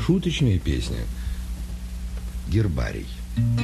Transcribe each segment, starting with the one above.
Шуточная песня. Гербарий.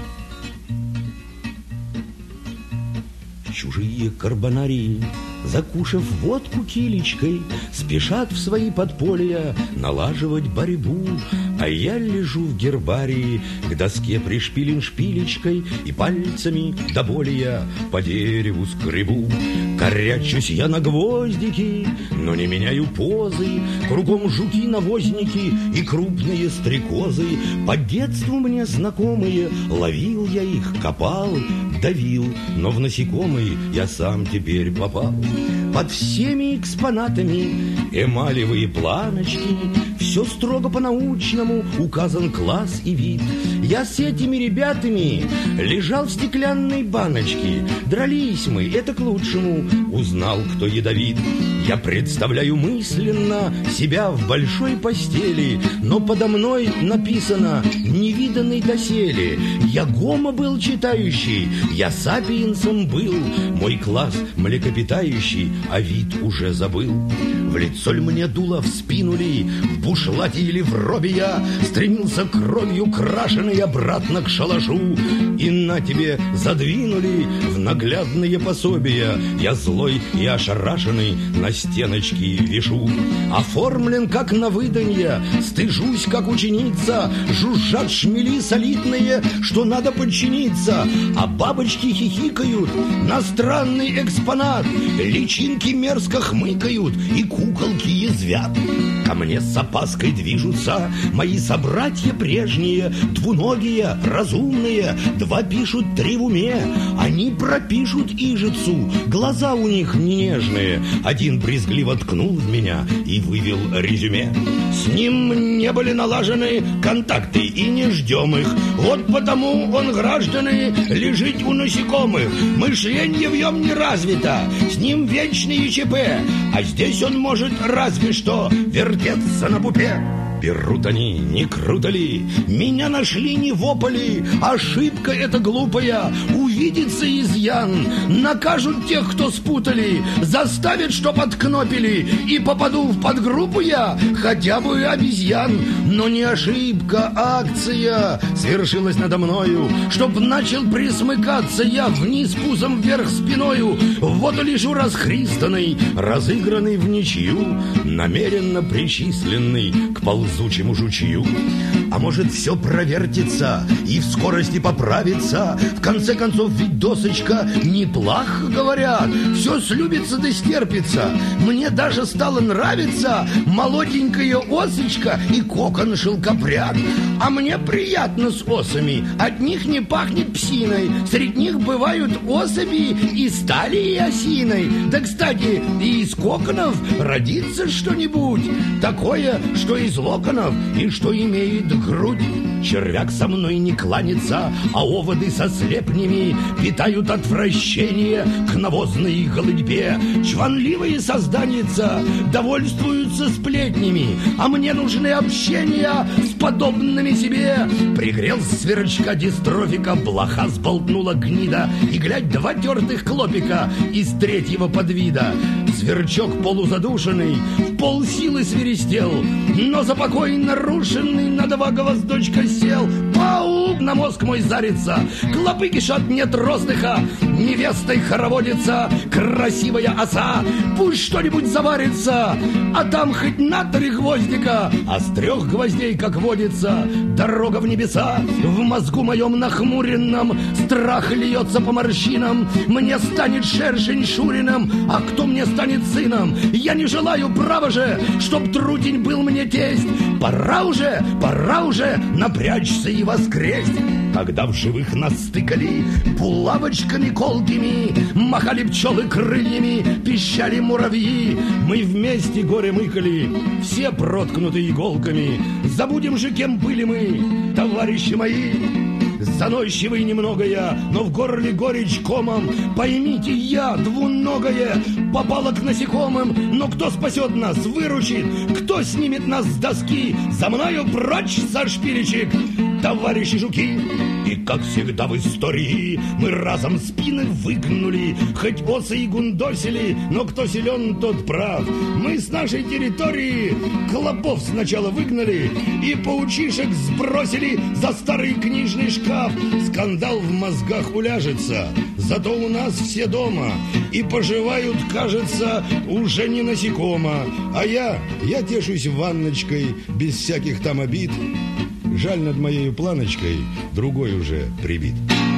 Чужие карбонарии, закушав водку килечкой, спешат в свои подполья налаживать борьбу. А я лежу в гербарии, к доске пришпилен шпилечкой, и пальцами до боли я по дереву скребу. Корячусь я на гвоздики, но не меняю позы. Кругом жуки-навозники и крупные стрекозы. По детству мне знакомые, ловил я их, копал, давил, но в насекомые я сам теперь попал. Под всеми экспонатами эмалевые планочки, все строго по-научному, указан класс и вид. Я с этими ребятами лежал в стеклянной баночке. Дрались мы, это к лучшему, узнал, кто ядовит. Я представляю мысленно себя в большой постели, но подо мной написано «невиданный доселе». Я гомо был читающий, я сапиенсом был, мой класс млекопитающий, а вид уже забыл. В лицо ль мне дуло, в спину ли, в бушлате или в робе я стремился кровью крашеной обратно к шалашу. И на тебе задвинули в наглядные пособия. Я злой и ошарашенный на стеночки вишу. Оформлен как на выданье, стыжусь как ученица. Жужжат шмели солидные, что надо подчиниться. А бабочки хихикают на странный экспонат. Личинки мерзко хмыкают и куколки язвят. Ко мне с опаской движутся мои собратья прежние, двуногие, разумные, два пишут, три в уме. Они пропишут ижицу, глаза у них не нежные. Один брезгливо ткнул в меня и вывел резюме. С ним не были налажены контакты и не ждем их. Вот потому он, граждане, лежит у насекомых. Мышление в нем не развито, с ним вечный ЧП. А здесь он может разве что вертеться на пупе. Берут они, не круто ли? Меня нашли не в Ополе. Ошибка эта глупая. Увидится изъян. Накажут тех, кто спутали. Заставят, чтоб откнопили. И попаду в подгруппу я, хотя бы обезьян. Но не ошибка, акция свершилась надо мною. Чтоб начал присмыкаться я вниз пузом, вверх спиною. Вот и лежу расхристанный, разыгранный в ничью, намеренно причисленный к ползучему жучью. А может, все провертится и в скорости поправится. В конце концов, ведь досочка неплохо, говорят. Все слюбится да стерпится. Мне даже стало нравиться молоденькая осочка и кокон шелкопряд. А мне приятно с осами, от них не пахнет псиной. Среди них бывают особи и стали, и осиной. Да, кстати, и из коконов родится что-нибудь такое, что из локонов и что имеет грудь. Червяк со мной не кланится, а оводы со слепнями питают отвращение к навозной голытьбе. Чванливые созданица довольствуются сплетнями, а мне нужны общения с подобными себе. Пригрел сверчка дистрофика, блоха сболтнула гнида, и глядь, два тертых клопика из третьего подвида. Сверчок полузадушенный в полсилы свиристел, но за покой нарушенный на два гвоздочка сел. Паук на мозг мой зарится, клопы кишат, нет роздыха, невестой хороводится красивая оса. Пусть что-нибудь заварится, а там хоть на 3 гвоздика, а с 3 гвоздей, как водится, дорога в небеса. В мозгу моем нахмуренном страх льется по морщинам. Мне станет шершень Шуриным, а кто мне станет сыном? Я не желаю, право же, чтоб трутень был мне тесть. Пора уже напрячься и воскресть. Когда в живых нас стыкали булавочками колкими, махали пчелы крыльями, пищали муравьи, мы вместе горе мыкали, все проткнуты иголками. Забудем же, кем были мы, товарищи мои. Заносчивый немного я, но в горле горечь комом. Поймите, я двуногая попала к насекомым. Но кто спасет нас, выручит? Кто снимет нас с доски? За мною прочь со шпилечек! товарищи жуки. И, как всегда в истории, мы разом спины выгнули. Хоть осы и гундосили, но кто силен, тот прав. Мы с нашей территории клопов сначала выгнали и паучишек сбросили за старый книжный шкаф. Скандал в мозгах уляжется, зато у нас все дома и поживают, кажется, уже не насекомо. А я тешусь ванночкой без всяких там обид. Жаль, над моей планочкой другой уже прибит.